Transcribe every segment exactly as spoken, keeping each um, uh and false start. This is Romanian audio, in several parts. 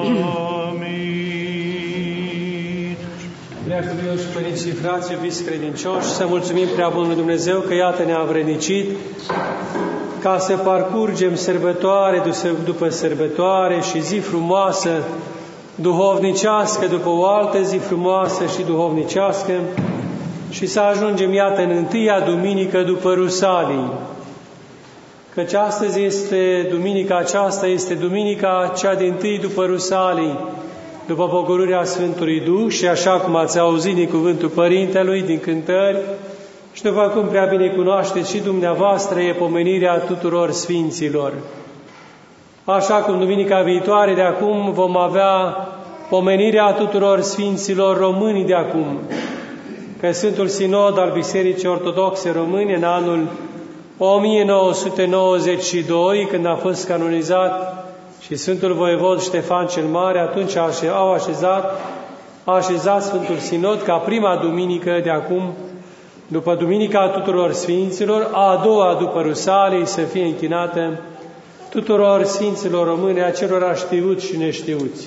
Preacuvioși părinți și frați, iubiți credincioși, să mulțumim prea bunului Dumnezeu că iată ne-a învrednicit ca să parcurgem sărbătoare după sărbătoare și zi frumoasă, duhovnicească după o altă zi frumoasă și duhovnicească și să ajungem, iată, în întâia duminică după Rusalii. Căci astăzi este, duminica aceasta este duminica cea dintâi după Rusalii, după pogorârea Sfântului Duh și așa cum ați auzit din cuvântul Părintelui, din cântări, și după cum prea bine cunoașteți și dumneavoastră, e pomenirea tuturor Sfinților. Așa cum duminica viitoare de acum vom avea pomenirea tuturor Sfinților români de acum, că Sfântul Sinod al Bisericii Ortodoxe Române în anul o mie nouă sute nouăzeci și doi, când a fost canonizat și Sfântul Voievod Ștefan cel Mare, atunci au așezat, a așezat Sfântul Sinod ca prima duminică de acum, după Duminica tuturor Sfinților, a doua după Rusalii, să fie închinată tuturor Sfinților români, acelora știuți și neștiuți.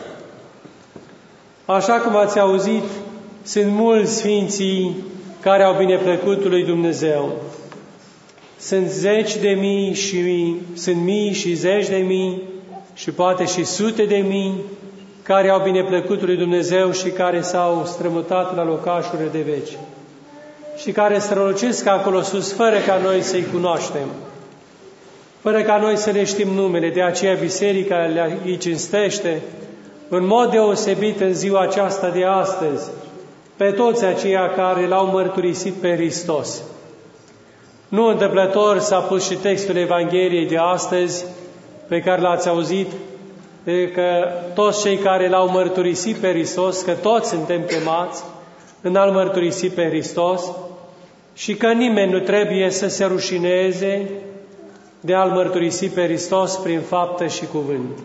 Așa cum ați auzit, sunt mulți Sfinții care au bineplăcut lui Dumnezeu. Sunt zeci de mii și mii, sunt mii și zeci de mii și poate și sute de mii care au bineplăcut lui Dumnezeu și care s-au strămutat la locașurile de veci și care strălucesc acolo sus fără ca noi să-i cunoaștem, fără ca noi să le știm numele. De aceea Biserica îi cinstește în mod deosebit în ziua aceasta de astăzi pe toți aceia care l-au mărturisit pe Hristos. Nu întâmplător s-a pus și textul Evangheliei de astăzi, pe care l-ați auzit, că toți cei care l-au mărturisit pe Hristos, că toți suntem chemați în a-L mărturisi pe Hristos și că nimeni nu trebuie să se rușineze de a-L mărturisi pe Hristos prin faptă și cuvânt.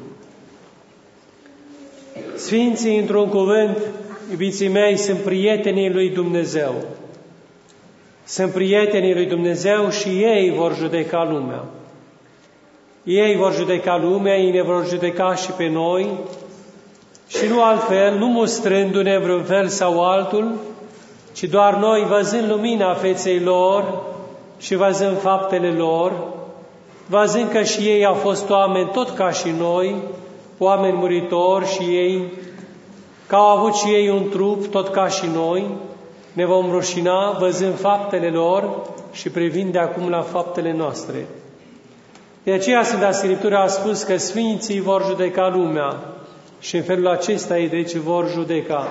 Sfinții, într-un cuvânt, iubiții mei, sunt prietenii lui Dumnezeu. Sunt prietenii lui Dumnezeu și ei vor judeca lumea. Ei vor judeca lumea, ei ne vor judeca și pe noi și nu altfel, nu mustrându-ne vreun fel sau altul, ci doar noi, văzând lumina feței lor și văzând faptele lor, văzând că și ei au fost oameni tot ca și noi, oameni muritori și ei, că au avut și ei un trup tot ca și noi, ne vom rușina văzând faptele lor și privind de acum la faptele noastre. De aceea Sfânta Scriptură a spus că Sfinții vor judeca lumea și în felul acesta ei deci vor judeca.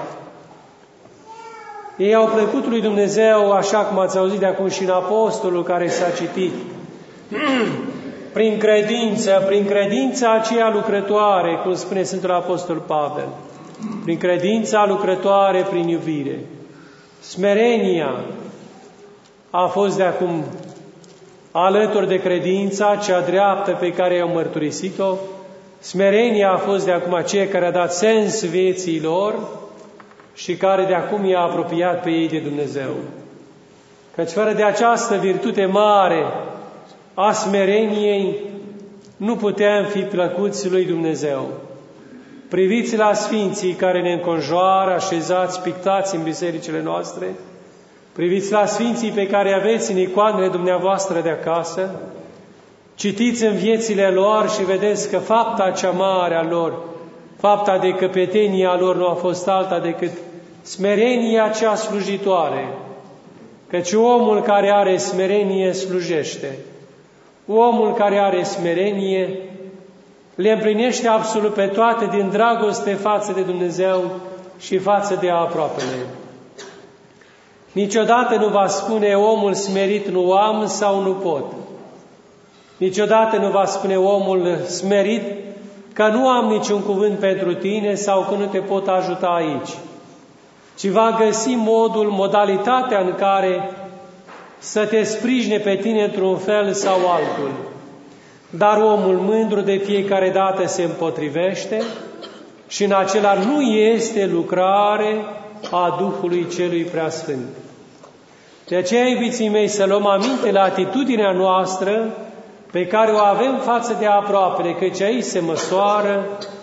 Ei au plăcut lui Dumnezeu, așa cum ați auzit de acum și în Apostolul care s-a citit, prin credință, prin credința aceea lucrătoare, cum spune Sfântul Apostol Pavel, prin credința lucrătoare, prin iubire. Smerenia a fost de acum alături de credința cea dreaptă pe care i-au mărturisit-o. Smerenia a fost de acum aceea care a dat sens vieții lor și care de acum i-a apropiat pe ei de Dumnezeu. Căci fără de această virtute mare a smereniei nu puteam fi plăcuți lui Dumnezeu. Priviți la Sfinții care ne înconjoară, așezați, pictați în bisericile noastre, priviți la Sfinții pe care aveți în icoanele dumneavoastră de acasă, citiți în viețile lor și vedeți că fapta cea mare a lor, fapta de căpetenie a lor nu a fost alta decât smerenia cea slujitoare, căci omul care are smerenie slujește. Omul care are smerenie le împlinește absolut pe toate din dragoste față de Dumnezeu și față de aproapele. Niciodată nu va spune omul smerit nu am sau nu pot. Niciodată nu va spune omul smerit că nu am niciun cuvânt pentru tine sau că nu te pot ajuta aici, ci va găsi modul, modalitatea în care să te sprijine pe tine într-un fel sau altul. Dar omul mândru de fiecare dată se împotrivește și în acela nu este lucrare a Duhului Celui Preasfânt. De aceea, iubiții mei, să luăm aminte la atitudinea noastră pe care o avem față de aproapele, căci aici se măsoară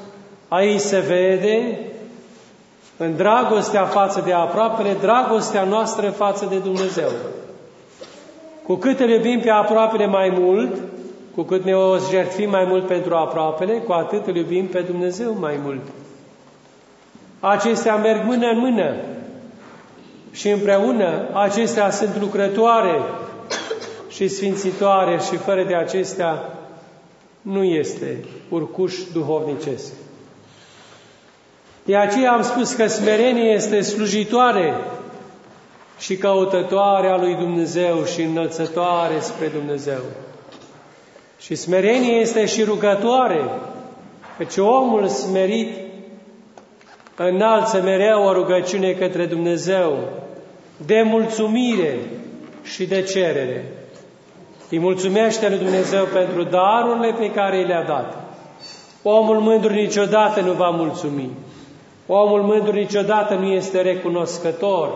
Aici se vede, în dragostea față de aproapele, dragostea noastră față de Dumnezeu. Cu cât îl iubim pe aproapele mai mult, cu cât ne o jertfim mai mult pentru aproapele, cu atât îl iubim pe Dumnezeu mai mult. Acestea merg mână în mână și împreună acestea sunt lucrătoare și sfințitoare și fără de acestea nu este urcuș duhovnicesc. De aceea am spus că smerenie este slujitoare și căutătoare a lui Dumnezeu și înălțătoare spre Dumnezeu. Și smerenie este și rugătoare, căci omul smerit înalță mereu o rugăciune către Dumnezeu de mulțumire și de cerere. Îi mulțumește lui Dumnezeu pentru darurile pe care i le-a dat. Omul mândru niciodată nu va mulțumi. Omul mândru niciodată nu este recunoscător.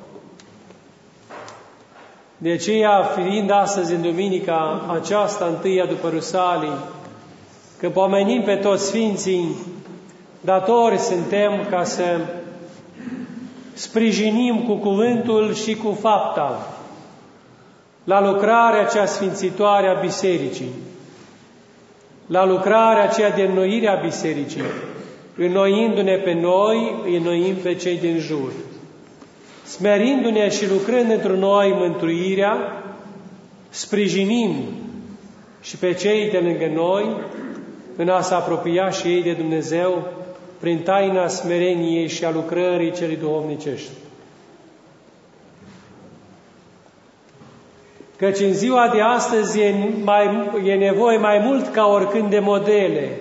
De aceea, fiind astăzi în duminica aceasta întâia după Rusalii, când pomenim pe toți Sfinții, datori suntem ca să sprijinim cu cuvântul și cu fapta la lucrarea cea sfințitoare a Bisericii, la lucrarea aceea de înnoire a Bisericii, înnoindu-ne pe noi, îi înnoim pe cei din jur, smerindu-ne și lucrând într noi mântuirea, sprijinim și pe cei de lângă noi în a se apropia și ei de Dumnezeu prin taina smereniei și a lucrării celei duhovnicești. Căci în ziua de astăzi e, mai, e nevoie mai mult ca oricând de modele,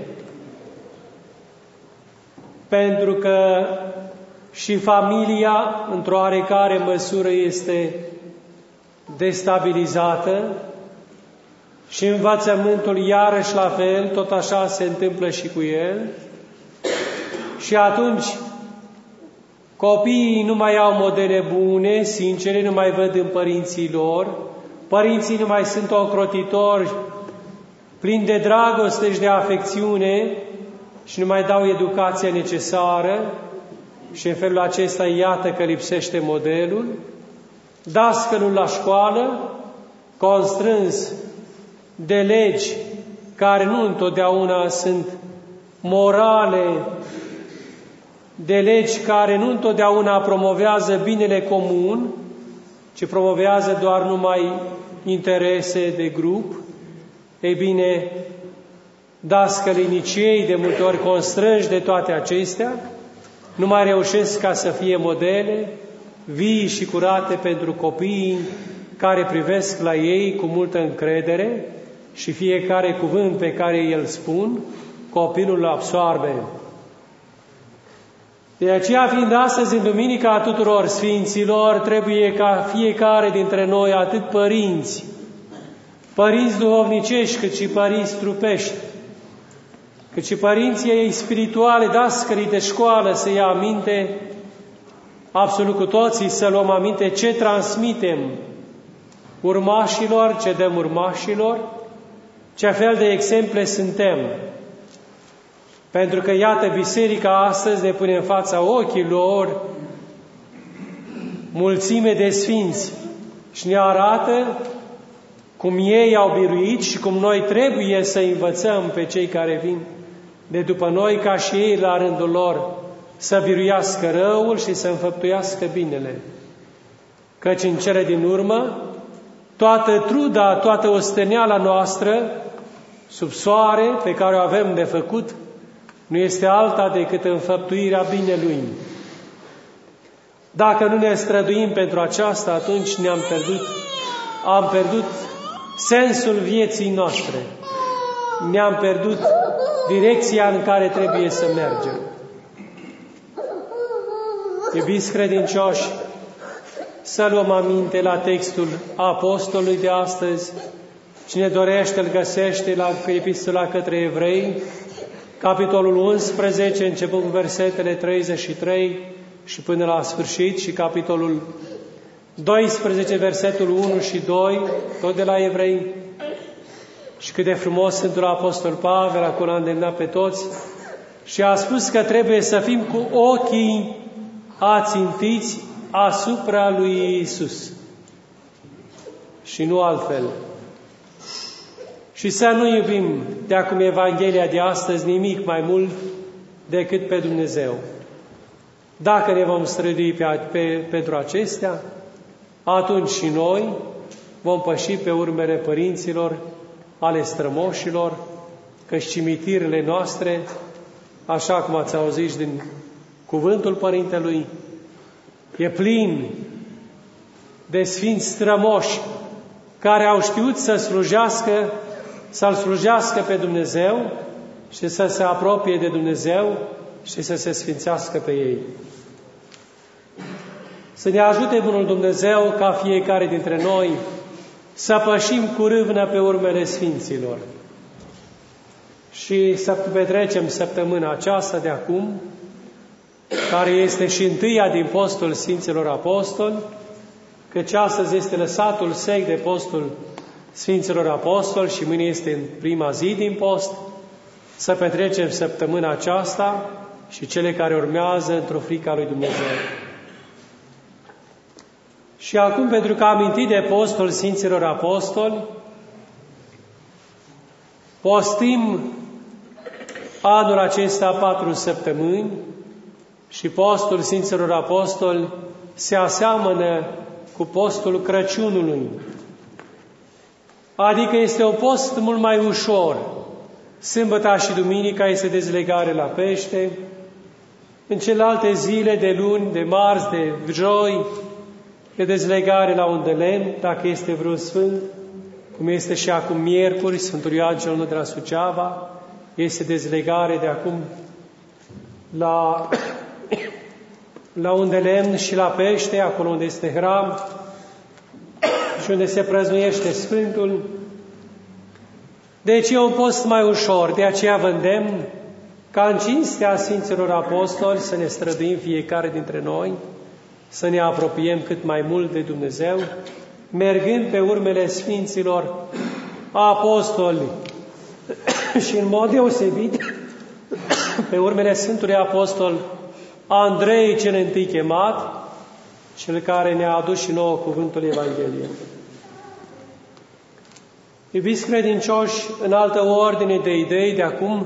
pentru că și familia, într-o oarecare măsură, este destabilizată și învățământul iarăși la fel, tot așa se întâmplă și cu el. Și atunci copiii nu mai au modele bune, sincere, nu mai văd în părinții lor, părinții nu mai sunt ocrotitori, plini de dragoste și de afecțiune și nu mai dau educația necesară și în felul acesta iată că lipsește modelul. Dascălul la școală, constrâns de legi care nu întotdeauna sunt morale, de legi care nu întotdeauna promovează binele comun, ci promovează doar numai interese de grup, ei bine, dascălii nici ei de multe ori constrânși de toate acestea, nu mai reușesc ca să fie modele vii și curate pentru copiii care privesc la ei cu multă încredere și fiecare cuvânt pe care îl spun, copilul îl absoarbe. De aceea, fiind astăzi în Duminica tuturor Sfinților, trebuie ca fiecare dintre noi, atât părinți, părinți duhovnicești, cât și părinți trupești, cât și părinții ei spirituale, dascării de școală, să ia aminte, absolut cu toții să luăm aminte ce transmitem urmașilor, ce dăm urmașilor, ce fel de exemple suntem. Pentru că, iată, Biserica astăzi ne pune în fața ochilor mulțime de sfinți și ne arată cum ei au biruit și cum noi trebuie să învățăm pe cei care vin de după noi, ca și ei, la rândul lor, să biruiască răul și să înfăptuiască binele. Căci în cele din urmă, toată truda, toată osteneala noastră, sub soare, pe care o avem de făcut, nu este alta decât înfăptuirea binelui. Dacă nu ne străduim pentru aceasta, atunci ne-am pierdut, am pierdut sensul vieții noastre. Ne-am pierdut direcția în care trebuie să mergem. Iubiți credincioși, să luăm aminte la textul apostolului de astăzi. Cine dorește, îl găsește la Epistola către Evrei, capitolul unsprezece, începând cu versetele treizeci și trei și până la sfârșit, și capitolul doisprezece, versetul unu și doi, tot de la Evrei. Și cât de frumos Sfântul Apostol Pavel acolo a îndemnat pe toți și a spus că trebuie să fim cu ochii ațintiți asupra lui Iisus și nu altfel. Și să nu iubim de acum Evanghelia de astăzi nimic mai mult decât pe Dumnezeu. Dacă ne vom strădui pe, pe, pentru acestea, atunci și noi vom păși pe urmele părinților, ale strămoșilor, căci cimitirele noastre, așa cum ați auzit din cuvântul Părintelui, e plin de sfinți strămoși care au știut să slujească, să-L slujească pe Dumnezeu și să se apropie de Dumnezeu și să se sfințească pe ei. Să ne ajute Bunul Dumnezeu ca fiecare dintre noi să pășim cu râvnă pe urmele Sfinților și să petrecem săptămâna aceasta de acum, care este și întâia din postul Sfinților Apostoli, căci astăzi este lăsatul sec de postul Sfinților Apostoli și mâine este în prima zi din post, să petrecem săptămâna aceasta și cele care urmează într-o frică a lui Dumnezeu. Și acum, pentru că am amintit de postul Sfinților Apostoli, postim anul acesta patru săptămâni și postul Sfinților Apostoli se aseamănă cu postul Crăciunului. Adică este un post mult mai ușor. Sâmbăta și duminica este dezlegare la pește, în celelalte zile de luni, de marți, de joi, e dezlegare la un de lemn, dacă este vreun sfânt, cum este și acum miercuri, Sfântul Ioan cel Nou de la Suceava, este dezlegare de acum la, la un de lemn și la pește, acolo unde este hram și unde se prăznuiește Sfântul. Deci e un post mai ușor, de aceea vă îndemn ca în cinstea Sfinților Apostoli să ne străduim fiecare dintre noi, să ne apropiem cât mai mult de Dumnezeu, mergând pe urmele Sfinților Apostoli și în mod deosebit pe urmele Sfântului Apostol Andrei cel întâi chemat, cel care ne-a adus și nouă cuvântul Evangheliei. Iubiți credincioși, în altă ordine de idei de acum,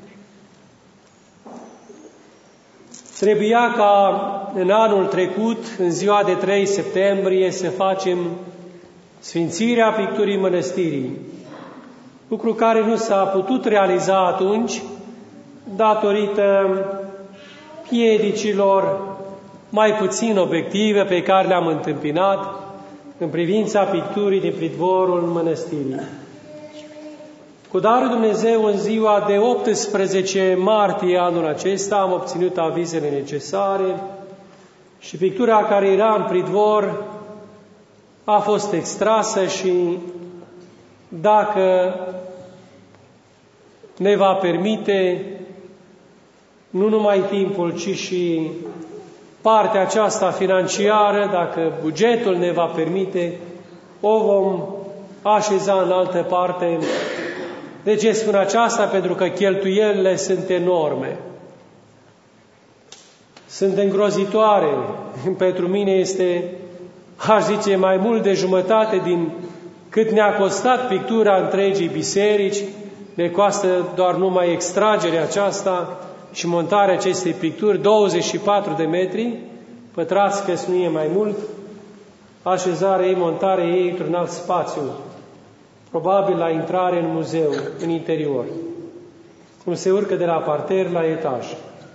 trebuia ca în anul trecut, în ziua de trei septembrie, să facem sfințirea picturii mănăstirii, lucru care nu s-a putut realiza atunci, datorită piedicilor mai puțin obiective pe care le-am întâmpinat în privința picturii din pridvorul mănăstirii. Cu darul Dumnezeu, în ziua de optsprezece martie anul acesta, am obținut avizele necesare și pictura care era în pridvor a fost extrasă și, dacă ne va permite, nu numai timpul, ci și partea aceasta financiară, dacă bugetul ne va permite, o vom așeza în altă parte. De ce spun aceasta? Pentru că cheltuielile sunt enorme. Sunt îngrozitoare. Pentru mine este, aș zice, mai mult de jumătate din cât ne-a costat pictura întregii biserici, ne costă doar numai extragerea aceasta și montarea acestei picturi, douăzeci și patru de metri pătrați, că nu e mai mult, așezarea ei, montarea ei într-un alt spațiu, probabil la intrare în muzeu, în interior, cum se urcă de la parter la etaj.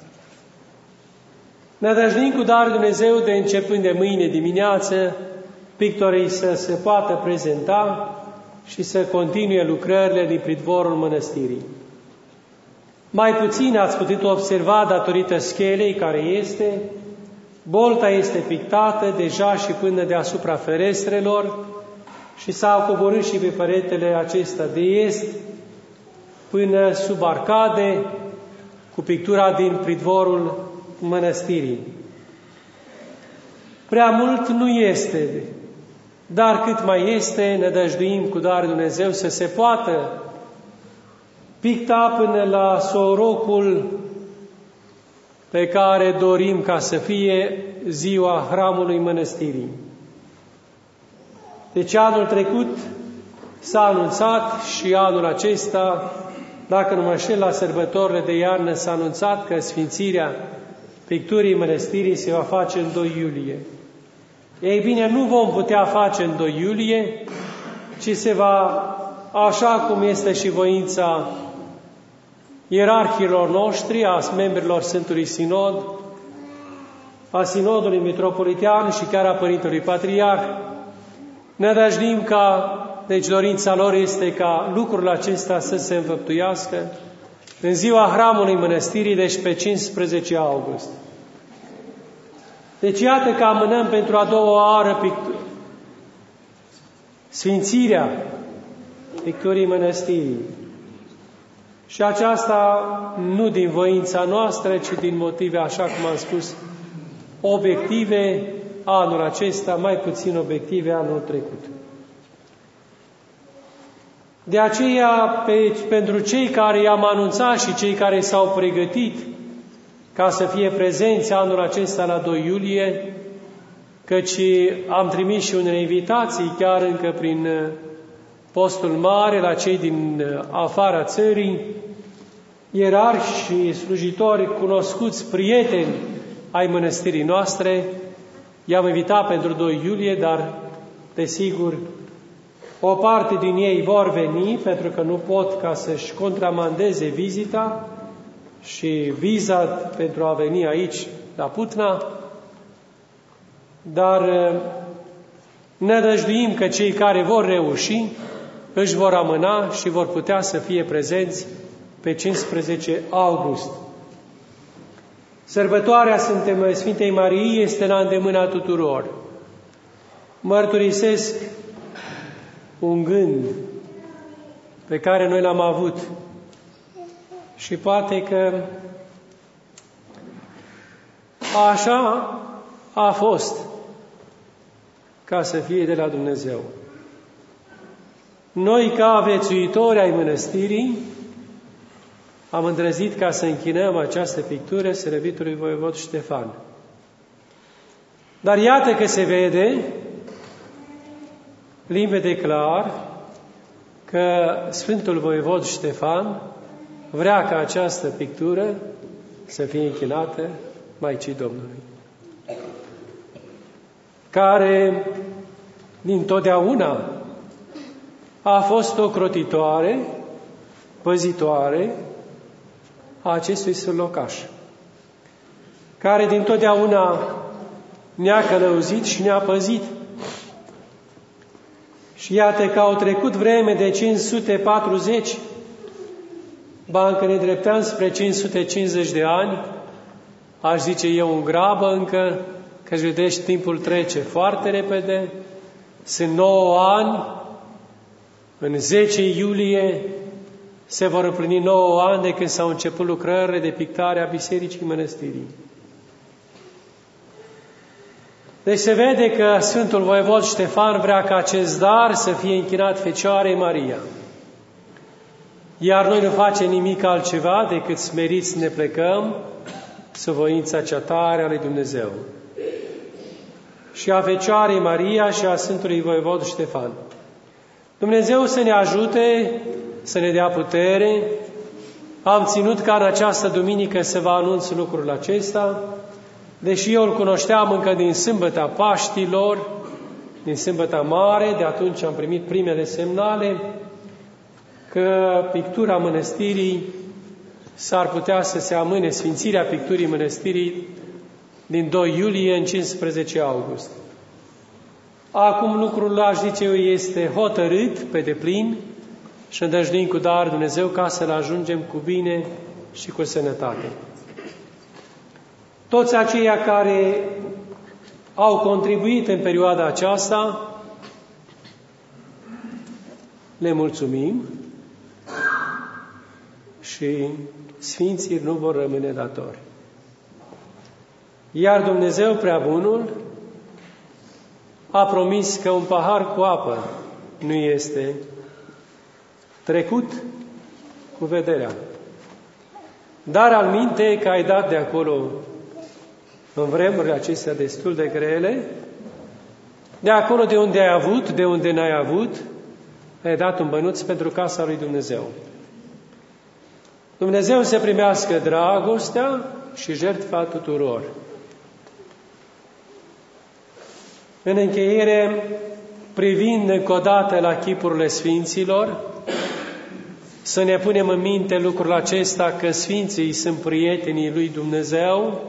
Ne adăjduim cu darul Dumnezeu de începând de mâine dimineață, pictorii să se poată prezenta și să continue lucrările din pridvorul mănăstirii. Mai puțin ați putut observa datorită schelei care este, bolta este pictată deja și până deasupra ferestrelor și s-a coborât și pe peretele acesta de est până sub arcade cu pictura din pridvorul mănăstirii. Prea mult nu este, dar cât mai este, ne dăjduim cu darul Dumnezeu să se poată picta până la sorocul pe care dorim ca să fie ziua hramului mănăstirii. Deci anul trecut s-a anunțat și anul acesta, dacă nu mă înșel, la sărbătorile de iarnă s-a anunțat că sfințirea picturii mănăstirii se va face în doi iulie. Ei bine, nu vom putea face în doi iulie, ci se va, așa cum este și voința ierarhilor noștri, a membrilor Sfântului Sinod, a Sinodului Mitropolitean și chiar a Părintelui Patriarh, ne dăjdim ca, deci dorința lor este ca lucrul acesta să se înfăptuiască în ziua hramului mănăstirii, deci pe cincisprezece august. Deci iată că amânăm pentru a doua oară pictu- sfințirea picturii mănăstirii. Și aceasta nu din voința noastră, ci din motive, așa cum am spus, obiective anul acesta, mai puțin obiective anul trecut. De aceea, pe, pentru cei care i-am anunțat și cei care s-au pregătit ca să fie prezenți anul acesta la doi iulie, căci am trimis și unele invitații, chiar încă prin postul mare, la cei din afara țării, ierarhi și slujitori cunoscuți, prieteni ai mănăstirii noastre, i-am invitat pentru doi iulie, dar, desigur, o parte din ei vor veni, pentru că nu pot ca să-și contramandeze vizita și viza pentru a veni aici, la Putna, dar ne dăjduim că cei care vor reuși își vor amâna și vor putea să fie prezenți pe cincisprezece august. Sărbătoarea Sfintei Marii este la îndemâna tuturor. Mărturisesc un gând pe care noi l-am avut și poate că așa a fost ca să fie de la Dumnezeu. Noi, ca viețuitori ai mănăstirii, am îndrăzit ca să închinăm această pictură slăvitului voievod Ștefan. Dar iată că se vede limpede clar că Sfântul Voievod Ștefan vrea ca această pictură să fie închinată Maicii Domnului, care dintotdeauna a fost o crotitoare, păzitoare a acestui sfânt locaș, care dintotdeauna ne-a călăuzit și ne-a păzit. Și iată că au trecut vreme de cinci sute patruzeci, ba încă ne dreptăm spre cinci sute cincizeci de ani, aș zice eu în grabă încă, că își vedeți, timpul trece foarte repede, sunt nouă ani, în zece iulie se vor împlini nouă ani de când s-au început lucrările de pictare a Bisericii Mănăstirii. Deci se vede că Sfântul Voievod Ștefan vrea ca acest dar să fie închinat Fecioarei Maria. Iar noi nu facem nimic altceva decât smeriți ne plecăm sub voința cea tare a lui Dumnezeu. Și a Fecioarei Maria și a Sfântului Voievod Ștefan. Dumnezeu să ne ajute, să ne dea putere. Am ținut ca în această duminică să vă anunț lucrul acesta, deși eu îl cunoșteam încă din sâmbăta Paștilor, din sâmbăta mare, de atunci am primit primele semnale că pictura mănăstirii s-ar putea să se amâne, sfințirea picturii mănăstirii din doi iulie în cincisprezece august. Acum lucrul, aș zice eu, este hotărât pe deplin și îndăjduim cu dar Dumnezeu ca să-l ajungem cu bine și cu sănătate. Toți aceia care au contribuit în perioada aceasta, le mulțumim și sfinții nu vor rămâne datori. Iar Dumnezeu Preabunul a promis că un pahar cu apă nu este trecut cu vederea. Dar al minte că ai dat de acolo, în vremurile acestea destul de grele, de acolo de unde ai avut, de unde n-ai avut, ai dat un bănuț pentru casa lui Dumnezeu. Dumnezeu să primească dragostea și jertfa tuturor. În încheiere, privind încă o dată la chipurile Sfinților, să ne punem în minte lucrul acesta că Sfinții sunt prietenii lui Dumnezeu,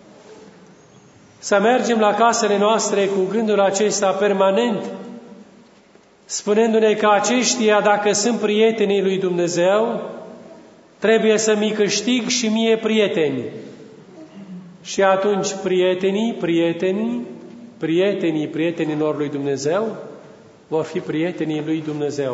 să mergem la casele noastre cu gândul acesta permanent, spunându-ne că aceștia, dacă sunt prietenii lui Dumnezeu, trebuie să-mi câștig și mie prieteni. Și atunci prietenii, prietenii, prietenii prietenilor lui Dumnezeu vor fi prietenii lui Dumnezeu.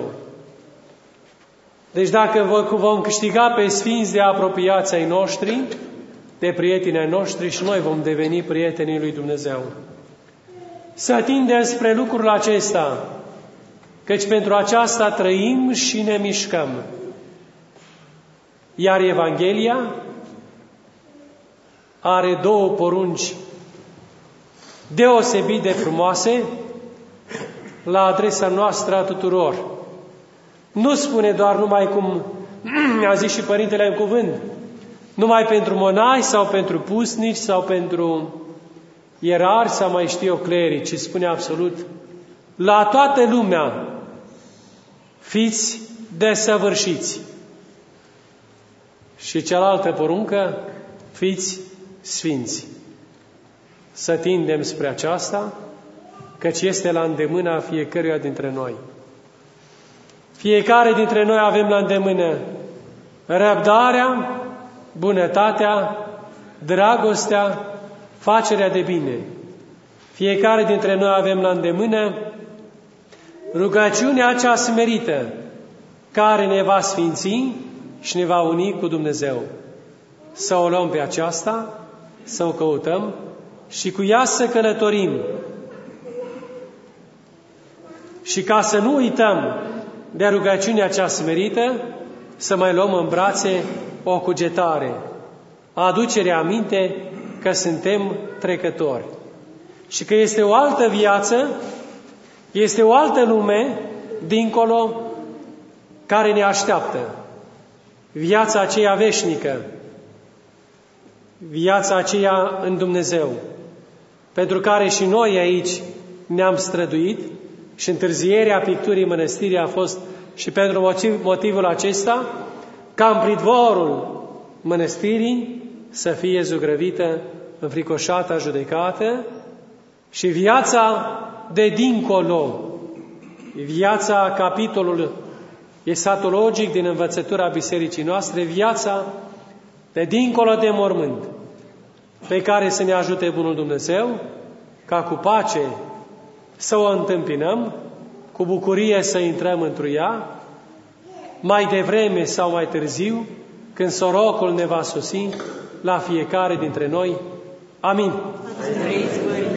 Deci dacă vom câștiga pe sfinți de apropiați ai noștri, de prietenii ai noștri, și noi vom deveni prietenii lui Dumnezeu. Să tindem spre lucrul acesta, căci pentru aceasta trăim și ne mișcăm. Iar Evanghelia are două porunci deosebit de frumoase la adresa noastră a tuturor. Nu spune doar numai cum a zis și Părintele în cuvânt, numai pentru monahi sau pentru pusnici sau pentru ierari sau mai știu eu clerici, ci spune absolut la toată lumea, fiți desăvârșiți. Și cealaltă poruncă, fiți sfinți. Să tindem spre aceasta, căci este la îndemâna fiecăruia dintre noi. Fiecare dintre noi avem la îndemână răbdarea, bunătatea, dragostea, facerea de bine. Fiecare dintre noi avem la îndemână rugăciunea cea smerită, care ne va sfinți și ne va uni cu Dumnezeu. Să o luăm pe aceasta, să o căutăm și cu ea să călătorim. Și ca să nu uităm de rugăciunea cea smerită, să mai luăm în brațe o cugetare, aducerea aminte că suntem trecători și că este o altă viață, este o altă lume dincolo care ne așteaptă. Viața aceea veșnică, viața aceea în Dumnezeu, pentru care și noi aici ne-am străduit și întârzierea picturii mănăstirii a fost și pentru motiv, motivul acesta, ca în pridvorul mănăstirii să fie zugrăvită, înfricoșată, judecată și viața de dincolo, viața, capitolul esatologic din învățătura bisericii noastre, viața de dincolo de mormânt, pe care să ne ajute Bunul Dumnezeu, ca cu pace să o întâmpinăm, cu bucurie să intrăm într-o ea, mai devreme sau mai târziu, când sorocul ne va sosi la fiecare dintre noi. Amin.